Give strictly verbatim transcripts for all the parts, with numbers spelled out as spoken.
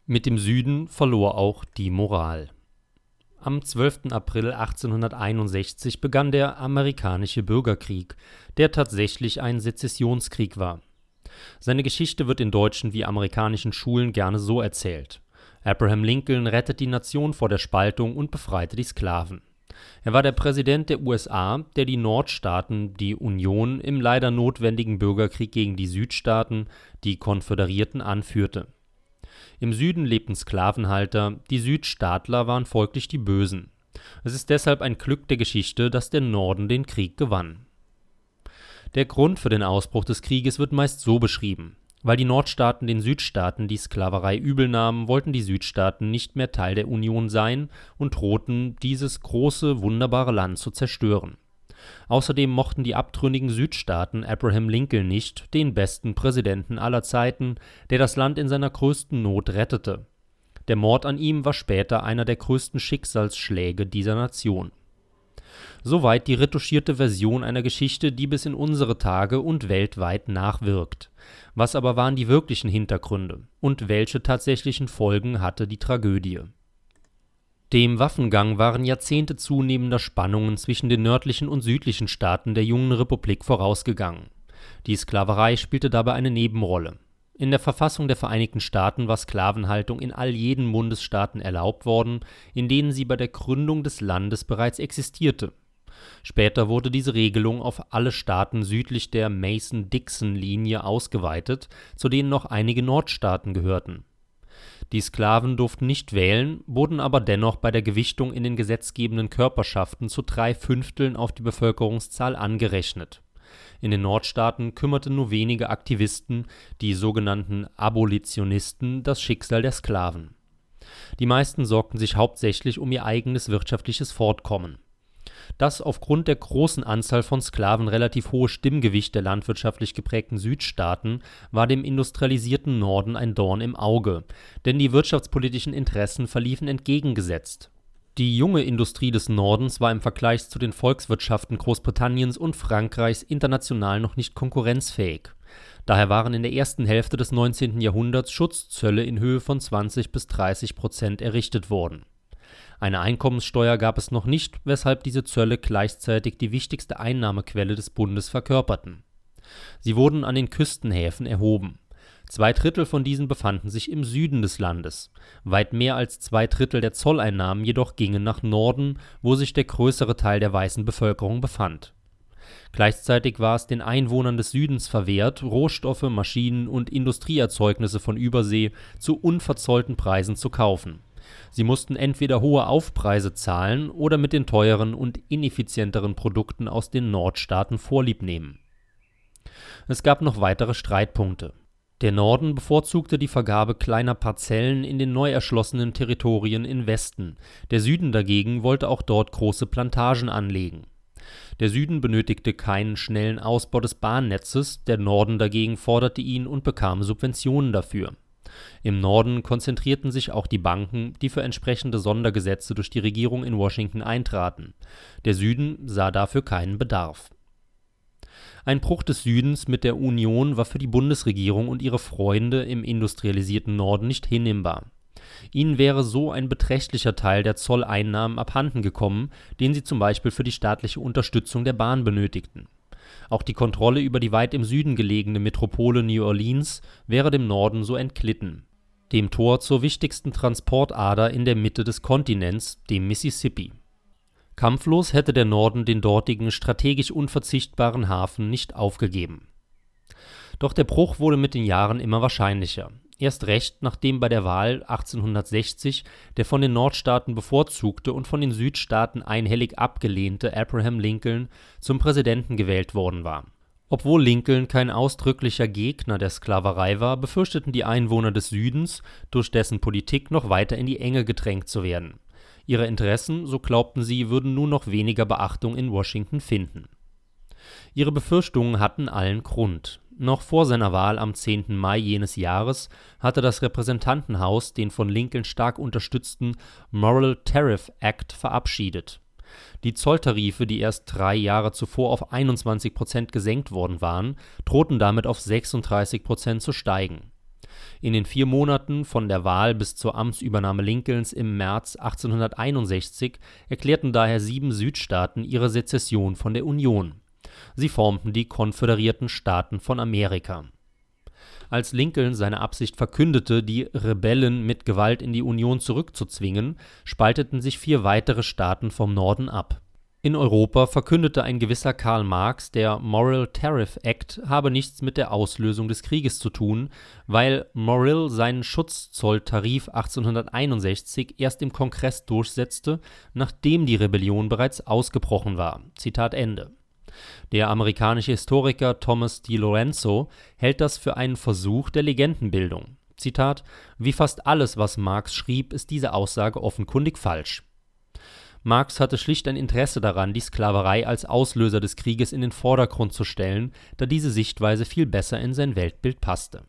Mit dem Süden verlor auch die Moral. Am zwölften April achtzehnhunderteinundsechzig begann der Amerikanische Bürgerkrieg, der tatsächlich ein Sezessionskrieg war. Seine Geschichte wird in deutschen wie amerikanischen Schulen gerne so erzählt: Abraham Lincoln rettet die Nation vor der Spaltung und befreite die Sklaven. Er war der Präsident der U S A, der die Nordstaaten, die Union, im leider notwendigen Bürgerkrieg gegen die Südstaaten, die Konföderierten, anführte. Im Süden lebten Sklavenhalter, die Südstaatler waren folglich die Bösen. Es ist deshalb ein Glück der Geschichte, dass der Norden den Krieg gewann. Der Grund für den Ausbruch des Krieges wird meist so beschrieben: Weil die Nordstaaten den Südstaaten die Sklaverei übel nahmen, wollten die Südstaaten nicht mehr Teil der Union sein und drohten, dieses große, wunderbare Land zu zerstören. Außerdem mochten die abtrünnigen Südstaaten Abraham Lincoln nicht, den besten Präsidenten aller Zeiten, der das Land in seiner größten Not rettete. Der Mord an ihm war später einer der größten Schicksalsschläge dieser Nation. Soweit die retuschierte Version einer Geschichte, die bis in unsere Tage und weltweit nachwirkt. Was aber waren die wirklichen Hintergründe und welche tatsächlichen Folgen hatte die Tragödie? Dem Waffengang waren Jahrzehnte zunehmender Spannungen zwischen den nördlichen und südlichen Staaten der jungen Republik vorausgegangen. Die Sklaverei spielte dabei eine Nebenrolle. In der Verfassung der Vereinigten Staaten war Sklavenhaltung in all jenen Bundesstaaten erlaubt worden, in denen sie bei der Gründung des Landes bereits existierte. Später wurde diese Regelung auf alle Staaten südlich der Mason-Dixon-Linie ausgeweitet, zu denen noch einige Nordstaaten gehörten. Die Sklaven durften nicht wählen, wurden aber dennoch bei der Gewichtung in den gesetzgebenden Körperschaften zu drei Fünfteln auf die Bevölkerungszahl angerechnet. In den Nordstaaten kümmerten nur wenige Aktivisten, die sogenannten Abolitionisten, das Schicksal der Sklaven. Die meisten sorgten sich hauptsächlich um ihr eigenes wirtschaftliches Fortkommen. Das aufgrund der großen Anzahl von Sklaven relativ hohe Stimmgewicht der landwirtschaftlich geprägten Südstaaten war dem industrialisierten Norden ein Dorn im Auge, denn die wirtschaftspolitischen Interessen verliefen entgegengesetzt. Die junge Industrie des Nordens war im Vergleich zu den Volkswirtschaften Großbritanniens und Frankreichs international noch nicht konkurrenzfähig. Daher waren in der ersten Hälfte des neunzehnten Jahrhunderts Schutzzölle in Höhe von zwanzig bis dreißig Prozent errichtet worden. Eine Einkommenssteuer gab es noch nicht, weshalb diese Zölle gleichzeitig die wichtigste Einnahmequelle des Bundes verkörperten. Sie wurden an den Küstenhäfen erhoben. Zwei Drittel von diesen befanden sich im Süden des Landes. Weit mehr als zwei Drittel der Zolleinnahmen jedoch gingen nach Norden, wo sich der größere Teil der weißen Bevölkerung befand. Gleichzeitig war es den Einwohnern des Südens verwehrt, Rohstoffe, Maschinen und Industrieerzeugnisse von Übersee zu unverzollten Preisen zu kaufen. Sie mussten entweder hohe Aufpreise zahlen oder mit den teuren und ineffizienteren Produkten aus den Nordstaaten Vorlieb nehmen. Es gab noch weitere Streitpunkte. Der Norden bevorzugte die Vergabe kleiner Parzellen in den neu erschlossenen Territorien im Westen. Der Süden dagegen wollte auch dort große Plantagen anlegen. Der Süden benötigte keinen schnellen Ausbau des Bahnnetzes, der Norden dagegen forderte ihn und bekam Subventionen dafür. Im Norden konzentrierten sich auch die Banken, die für entsprechende Sondergesetze durch die Regierung in Washington eintraten. Der Süden sah dafür keinen Bedarf. Ein Bruch des Südens mit der Union war für die Bundesregierung und ihre Freunde im industrialisierten Norden nicht hinnehmbar. Ihnen wäre so ein beträchtlicher Teil der Zolleinnahmen abhanden gekommen, den sie zum Beispiel für die staatliche Unterstützung der Bahn benötigten. Auch die Kontrolle über die weit im Süden gelegene Metropole New Orleans wäre dem Norden so entglitten, dem Tor zur wichtigsten Transportader in der Mitte des Kontinents, dem Mississippi. Kampflos hätte der Norden den dortigen strategisch unverzichtbaren Hafen nicht aufgegeben. Doch der Bruch wurde mit den Jahren immer wahrscheinlicher. Erst recht, nachdem bei der Wahl achtzehnhundertsechzig der von den Nordstaaten bevorzugte und von den Südstaaten einhellig abgelehnte Abraham Lincoln zum Präsidenten gewählt worden war. Obwohl Lincoln kein ausdrücklicher Gegner der Sklaverei war, befürchteten die Einwohner des Südens, durch dessen Politik noch weiter in die Enge gedrängt zu werden. Ihre Interessen, so glaubten sie, würden nun noch weniger Beachtung in Washington finden. Ihre Befürchtungen hatten allen Grund. Noch vor seiner Wahl am zehnten Mai jenes Jahres hatte das Repräsentantenhaus den von Lincoln stark unterstützten Moral Tariff Act verabschiedet. Die Zolltarife, die erst drei Jahre zuvor auf einundzwanzig Prozent gesenkt worden waren, drohten damit auf sechsunddreißig Prozent zu steigen. In den vier Monaten von der Wahl bis zur Amtsübernahme Lincolns im März achtzehnhunderteinundsechzig erklärten daher sieben Südstaaten ihre Sezession von der Union. Sie formten die Konföderierten Staaten von Amerika. Als Lincoln seine Absicht verkündete, die Rebellen mit Gewalt in die Union zurückzuzwingen, spalteten sich vier weitere Staaten vom Norden ab. In Europa verkündete ein gewisser Karl Marx, der Morrill Tariff Act habe nichts mit der Auslösung des Krieges zu tun, weil Morrill seinen Schutzzolltarif achtzehnhunderteinundsechzig erst im Kongress durchsetzte, nachdem die Rebellion bereits ausgebrochen war. Zitat Ende. Der amerikanische Historiker Thomas DiLorenzo hält das für einen Versuch der Legendenbildung. Zitat: Wie fast alles, was Marx schrieb, ist diese Aussage offenkundig falsch. Marx hatte schlicht ein Interesse daran, die Sklaverei als Auslöser des Krieges in den Vordergrund zu stellen, da diese Sichtweise viel besser in sein Weltbild passte.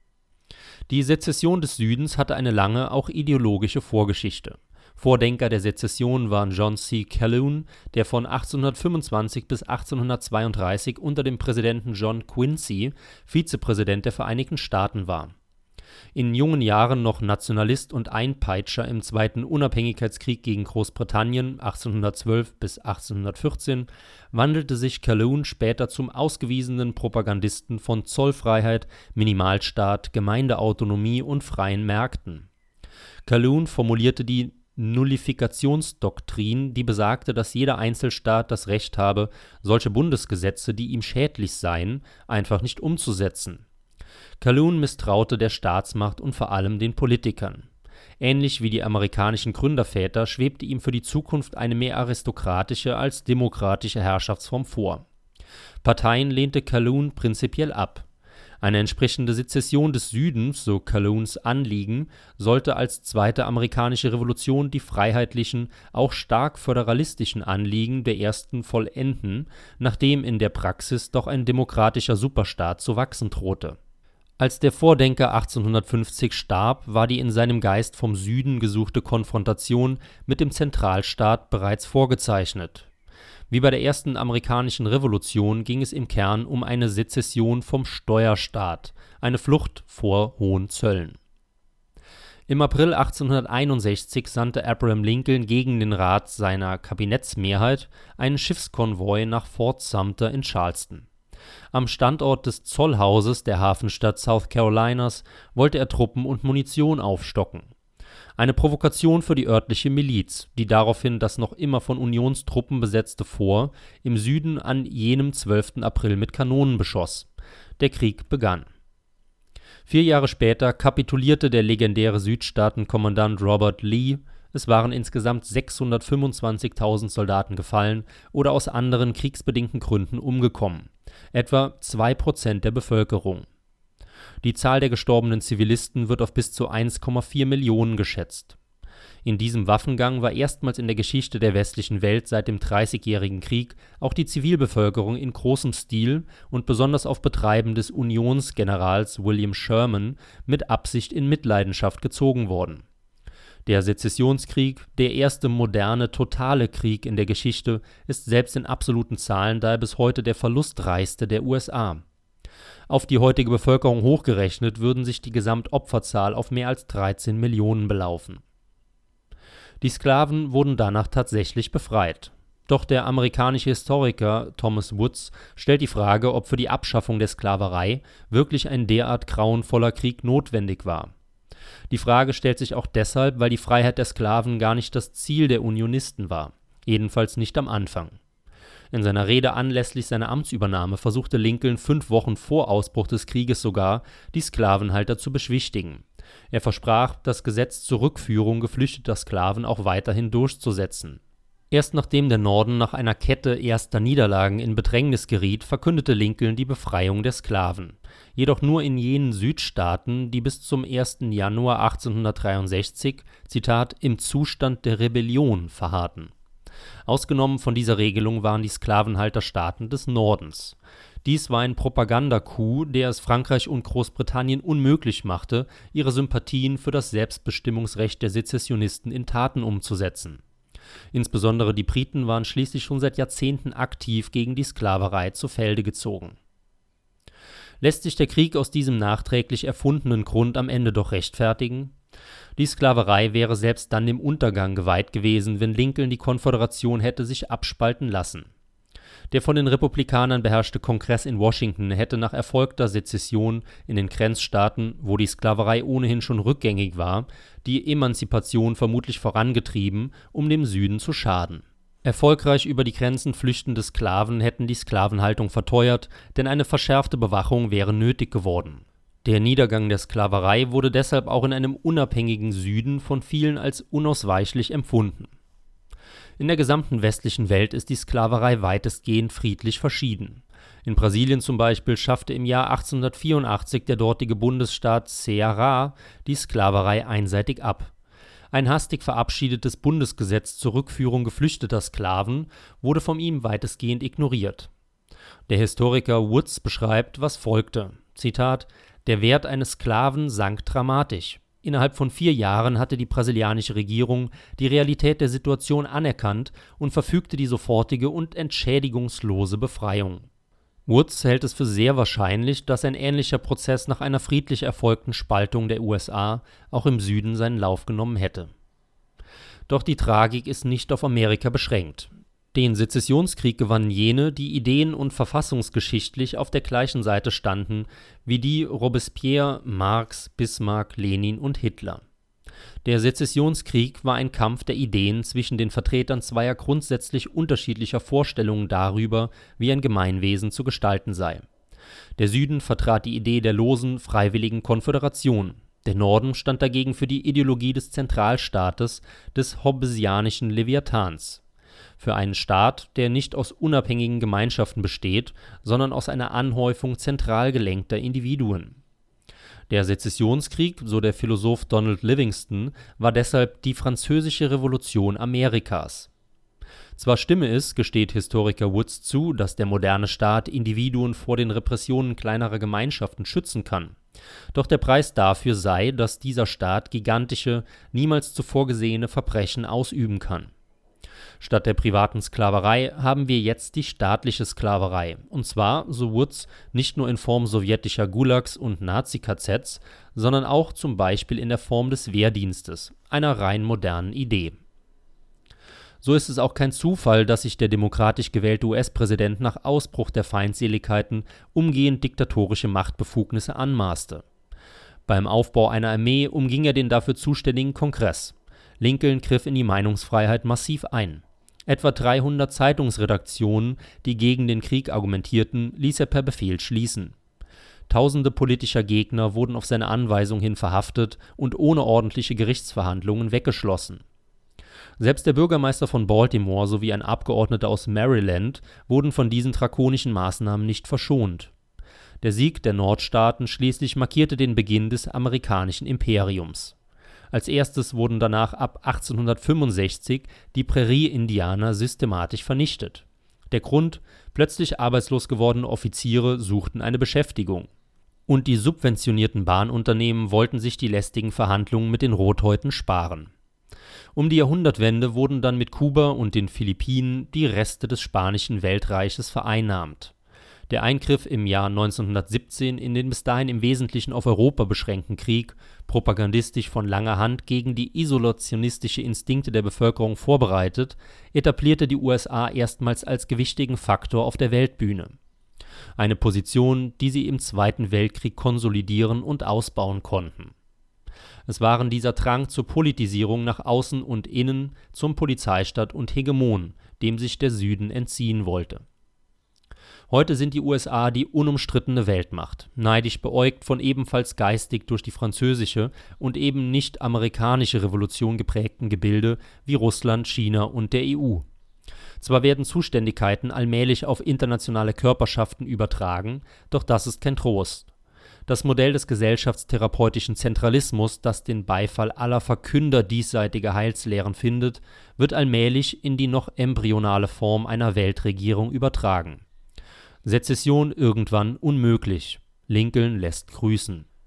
Die Sezession des Südens hatte eine lange, auch ideologische Vorgeschichte. Vordenker der Sezession waren John C. Calhoun, der von achtzehnhundertfünfundzwanzig bis achtzehnhundertzweiunddreißig unter dem Präsidenten John Quincy Vizepräsident der Vereinigten Staaten war. In jungen Jahren noch Nationalist und Einpeitscher im Zweiten Unabhängigkeitskrieg gegen Großbritannien achtzehnhundertzwölf bis achtzehnhundertvierzehn, wandelte sich Calhoun später zum ausgewiesenen Propagandisten von Zollfreiheit, Minimalstaat, Gemeindeautonomie und freien Märkten. Calhoun formulierte die Nullifikationsdoktrin, die besagte, dass jeder Einzelstaat das Recht habe, solche Bundesgesetze, die ihm schädlich seien, einfach nicht umzusetzen. Calhoun misstraute der Staatsmacht und vor allem den Politikern. Ähnlich wie die amerikanischen Gründerväter schwebte ihm für die Zukunft eine mehr aristokratische als demokratische Herrschaftsform vor. Parteien lehnte Calhoun prinzipiell ab. Eine entsprechende Sezession des Südens, so Calhouns Anliegen, sollte als zweite amerikanische Revolution die freiheitlichen, auch stark föderalistischen Anliegen der ersten vollenden, nachdem in der Praxis doch ein demokratischer Superstaat zu wachsen drohte. Als der Vordenker achtzehnhundertfünfzig starb, war die in seinem Geist vom Süden gesuchte Konfrontation mit dem Zentralstaat bereits vorgezeichnet. Wie bei der ersten amerikanischen Revolution ging es im Kern um eine Sezession vom Steuerstaat, eine Flucht vor hohen Zöllen. Im April achtzehnhunderteinundsechzig sandte Abraham Lincoln gegen den Rat seiner Kabinettsmehrheit einen Schiffskonvoi nach Fort Sumter in Charleston. Am Standort des Zollhauses der Hafenstadt South Carolinas wollte er Truppen und Munition aufstocken. Eine Provokation für die örtliche Miliz, die daraufhin das noch immer von Unionstruppen besetzte Fort im Süden an jenem zwölften April mit Kanonen beschoss. Der Krieg begann. Vier Jahre später kapitulierte der legendäre Südstaatenkommandant Robert Lee. Es waren insgesamt sechshundertfünfundzwanzigtausend Soldaten gefallen oder aus anderen kriegsbedingten Gründen umgekommen. Etwa zwei Prozent der Bevölkerung. Die Zahl der gestorbenen Zivilisten wird auf bis zu eins Komma vier Millionen geschätzt. In diesem Waffengang war erstmals in der Geschichte der westlichen Welt seit dem Dreißigjährigen Krieg auch die Zivilbevölkerung in großem Stil und besonders auf Betreiben des Unionsgenerals William Sherman mit Absicht in Mitleidenschaft gezogen worden. Der Sezessionskrieg, der erste moderne, totale Krieg in der Geschichte, ist selbst in absoluten Zahlen daher bis heute der verlustreichste der U S A. Auf die heutige Bevölkerung hochgerechnet würden sich die Gesamtopferzahl auf mehr als dreizehn Millionen belaufen. Die Sklaven wurden danach tatsächlich befreit. Doch der amerikanische Historiker Thomas Woods stellt die Frage, ob für die Abschaffung der Sklaverei wirklich ein derart grauenvoller Krieg notwendig war. Die Frage stellt sich auch deshalb, weil die Freiheit der Sklaven gar nicht das Ziel der Unionisten war, jedenfalls nicht am Anfang. In seiner Rede anlässlich seiner Amtsübernahme versuchte Lincoln fünf Wochen vor Ausbruch des Krieges sogar, die Sklavenhalter zu beschwichtigen. Er versprach, das Gesetz zur Rückführung geflüchteter Sklaven auch weiterhin durchzusetzen. Erst nachdem der Norden nach einer Kette erster Niederlagen in Bedrängnis geriet, verkündete Lincoln die Befreiung der Sklaven. Jedoch nur in jenen Südstaaten, die bis zum ersten Januar achtzehnhundertdreiundsechzig, Zitat, im Zustand der Rebellion verharrten. Ausgenommen von dieser Regelung waren die Sklavenhalterstaaten des Nordens. Dies war ein Propagandacoup, der es Frankreich und Großbritannien unmöglich machte, ihre Sympathien für das Selbstbestimmungsrecht der Sezessionisten in Taten umzusetzen. Insbesondere die Briten waren schließlich schon seit Jahrzehnten aktiv gegen die Sklaverei zu Felde gezogen. Lässt sich der Krieg aus diesem nachträglich erfundenen Grund am Ende doch rechtfertigen? Die Sklaverei wäre selbst dann dem Untergang geweiht gewesen, wenn Lincoln die Konföderation hätte sich abspalten lassen. Der von den Republikanern beherrschte Kongress in Washington hätte nach erfolgter Sezession in den Grenzstaaten, wo die Sklaverei ohnehin schon rückgängig war, die Emanzipation vermutlich vorangetrieben, um dem Süden zu schaden. Erfolgreich über die Grenzen flüchtende Sklaven hätten die Sklavenhaltung verteuert, denn eine verschärfte Bewachung wäre nötig geworden. Der Niedergang der Sklaverei wurde deshalb auch in einem unabhängigen Süden von vielen als unausweichlich empfunden. In der gesamten westlichen Welt ist die Sklaverei weitestgehend friedlich verschieden. In Brasilien zum Beispiel schaffte im Jahr achtzehnhundertvierundachtzig der dortige Bundesstaat Ceará die Sklaverei einseitig ab. Ein hastig verabschiedetes Bundesgesetz zur Rückführung geflüchteter Sklaven wurde von ihm weitestgehend ignoriert. Der Historiker Woods beschreibt, was folgte. Zitat: Der Wert eines Sklaven sank dramatisch. Innerhalb von vier Jahren hatte die brasilianische Regierung die Realität der Situation anerkannt und verfügte die sofortige und entschädigungslose Befreiung. Woods hält es für sehr wahrscheinlich, dass ein ähnlicher Prozess nach einer friedlich erfolgten Spaltung der U S A auch im Süden seinen Lauf genommen hätte. Doch die Tragik ist nicht auf Amerika beschränkt. Den Sezessionskrieg gewannen jene, die ideen- und verfassungsgeschichtlich auf der gleichen Seite standen wie die Robespierre, Marx, Bismarck, Lenin und Hitler. Der Sezessionskrieg war ein Kampf der Ideen zwischen den Vertretern zweier grundsätzlich unterschiedlicher Vorstellungen darüber, wie ein Gemeinwesen zu gestalten sei. Der Süden vertrat die Idee der losen, freiwilligen Konföderation. Der Norden stand dagegen für die Ideologie des Zentralstaates, des hobbesianischen Leviathans. Für einen Staat, der nicht aus unabhängigen Gemeinschaften besteht, sondern aus einer Anhäufung zentral gelenkter Individuen. Der Sezessionskrieg, so der Philosoph Donald Livingston, war deshalb die Französische Revolution Amerikas. Zwar stimme es, gesteht Historiker Woods zu, dass der moderne Staat Individuen vor den Repressionen kleinerer Gemeinschaften schützen kann. Doch der Preis dafür sei, dass dieser Staat gigantische, niemals zuvor gesehene Verbrechen ausüben kann. Statt der privaten Sklaverei haben wir jetzt die staatliche Sklaverei, und zwar, so Woods, nicht nur in Form sowjetischer Gulags und Nazi-K Zs, sondern auch zum Beispiel in der Form des Wehrdienstes, einer rein modernen Idee. So ist es auch kein Zufall, dass sich der demokratisch gewählte U S-Präsident nach Ausbruch der Feindseligkeiten umgehend diktatorische Machtbefugnisse anmaßte. Beim Aufbau einer Armee umging er den dafür zuständigen Kongress. Lincoln griff in die Meinungsfreiheit massiv ein. Etwa dreihundert Zeitungsredaktionen, die gegen den Krieg argumentierten, ließ er per Befehl schließen. Tausende politischer Gegner wurden auf seine Anweisung hin verhaftet und ohne ordentliche Gerichtsverhandlungen weggeschlossen. Selbst der Bürgermeister von Baltimore sowie ein Abgeordneter aus Maryland wurden von diesen drakonischen Maßnahmen nicht verschont. Der Sieg der Nordstaaten schließlich markierte den Beginn des amerikanischen Imperiums. Als erstes wurden danach ab achtzehnhundertfünfundsechzig die Prärie-Indianer systematisch vernichtet. Der Grund: plötzlich arbeitslos gewordene Offiziere suchten eine Beschäftigung. Und die subventionierten Bahnunternehmen wollten sich die lästigen Verhandlungen mit den Rothäuten sparen. Um die Jahrhundertwende wurden dann mit Kuba und den Philippinen die Reste des spanischen Weltreiches vereinnahmt. Der Eingriff im Jahr neunzehnhundertsiebzehn in den bis dahin im Wesentlichen auf Europa beschränkten Krieg, propagandistisch von langer Hand gegen die isolationistische Instinkte der Bevölkerung vorbereitet, etablierte die U S A erstmals als gewichtigen Faktor auf der Weltbühne. Eine Position, die sie im Zweiten Weltkrieg konsolidieren und ausbauen konnten. Es waren dieser Drang zur Politisierung nach außen und innen, zum Polizeistaat und Hegemon, dem sich der Süden entziehen wollte. Heute sind die U S A die unumstrittene Weltmacht, neidisch beäugt von ebenfalls geistig durch die französische und eben nicht amerikanische Revolution geprägten Gebilde wie Russland, China und der E U. Zwar werden Zuständigkeiten allmählich auf internationale Körperschaften übertragen, doch das ist kein Trost. Das Modell des gesellschaftstherapeutischen Zentralismus, das den Beifall aller Verkünder diesseitiger Heilslehren findet, wird allmählich in die noch embryonale Form einer Weltregierung übertragen. Sezession irgendwann unmöglich. Lincoln lässt grüßen.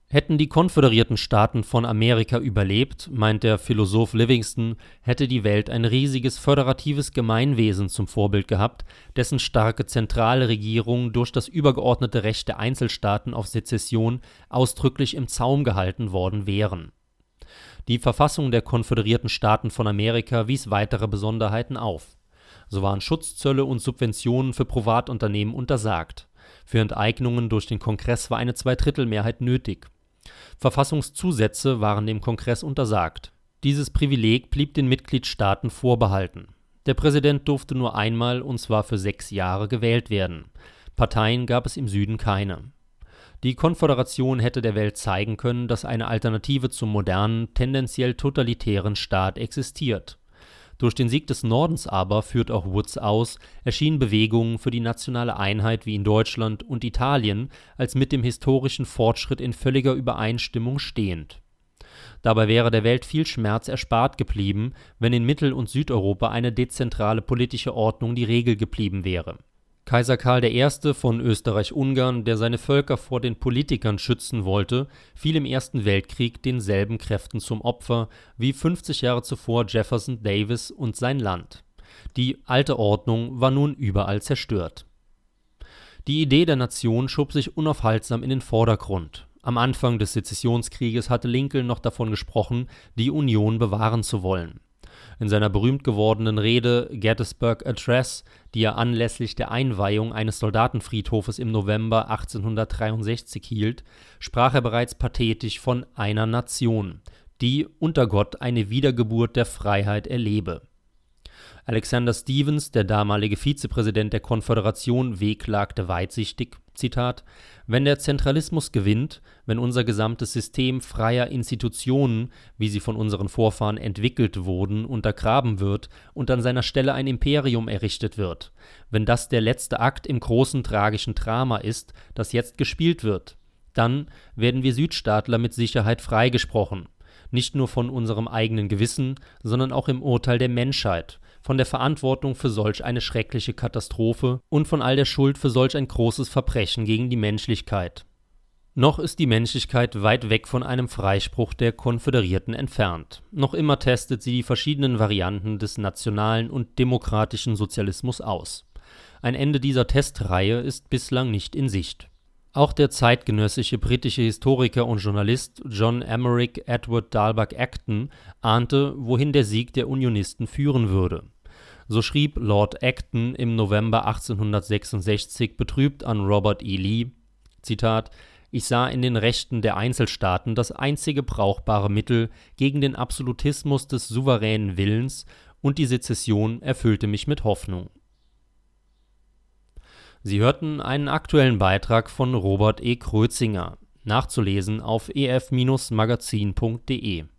Hätten die konföderierten Staaten von Amerika überlebt, meint der Philosoph Livingston, hätte die Welt ein riesiges föderatives Gemeinwesen zum Vorbild gehabt, dessen starke zentrale Regierung durch das übergeordnete Recht der Einzelstaaten auf Sezession ausdrücklich im Zaum gehalten worden wären. Die Verfassung der Konföderierten Staaten von Amerika wies weitere Besonderheiten auf. So waren Schutzzölle und Subventionen für Privatunternehmen untersagt. Für Enteignungen durch den Kongress war eine Zweidrittelmehrheit nötig. Verfassungszusätze waren dem Kongress untersagt. Dieses Privileg blieb den Mitgliedstaaten vorbehalten. Der Präsident durfte nur einmal, und zwar für sechs Jahre, gewählt werden. Parteien gab es im Süden keine. Die Konföderation hätte der Welt zeigen können, dass eine Alternative zum modernen, tendenziell totalitären Staat existiert. Durch den Sieg des Nordens aber, führt auch Woods aus, erschienen Bewegungen für die nationale Einheit wie in Deutschland und Italien als mit dem historischen Fortschritt in völliger Übereinstimmung stehend. Dabei wäre der Welt viel Schmerz erspart geblieben, wenn in Mittel- und Südeuropa eine dezentrale politische Ordnung die Regel geblieben wäre. Kaiser Karl der Erste von Österreich-Ungarn, der seine Völker vor den Politikern schützen wollte, fiel im Ersten Weltkrieg denselben Kräften zum Opfer wie fünfzig Jahre zuvor Jefferson Davis und sein Land. Die alte Ordnung war nun überall zerstört. Die Idee der Nation schob sich unaufhaltsam in den Vordergrund. Am Anfang des Sezessionskrieges hatte Lincoln noch davon gesprochen, die Union bewahren zu wollen. In seiner berühmt gewordenen Rede Gettysburg Address, die er anlässlich der Einweihung eines Soldatenfriedhofes im November achtzehnhundertdreiundsechzig hielt, sprach er bereits pathetisch von einer Nation, die unter Gott eine Wiedergeburt der Freiheit erlebe. Alexander Stephens, der damalige Vizepräsident der Konföderation, wehklagte weitsichtig, Zitat, wenn der Zentralismus gewinnt, wenn unser gesamtes System freier Institutionen, wie sie von unseren Vorfahren entwickelt wurden, untergraben wird und an seiner Stelle ein Imperium errichtet wird, wenn das der letzte Akt im großen tragischen Drama ist, das jetzt gespielt wird, dann werden wir Südstaatler mit Sicherheit freigesprochen, nicht nur von unserem eigenen Gewissen, sondern auch im Urteil der Menschheit, von der Verantwortung für solch eine schreckliche Katastrophe und von all der Schuld für solch ein großes Verbrechen gegen die Menschlichkeit. Noch ist die Menschlichkeit weit weg von einem Freispruch der Konföderierten entfernt. Noch immer testet sie die verschiedenen Varianten des nationalen und demokratischen Sozialismus aus. Ein Ende dieser Testreihe ist bislang nicht in Sicht. Auch der zeitgenössische britische Historiker und Journalist John Emerick Edward Dalbach Acton ahnte, wohin der Sieg der Unionisten führen würde. So schrieb Lord Acton im November achtzehnhundertsechsundsechzig betrübt an Robert E. Lee, Zitat, ich sah in den Rechten der Einzelstaaten das einzige brauchbare Mittel gegen den Absolutismus des souveränen Willens, und die Sezession erfüllte mich mit Hoffnung. Sie hörten einen aktuellen Beitrag von Robert E. Krözinger, nachzulesen auf e f Bindestrich magazin punkt de.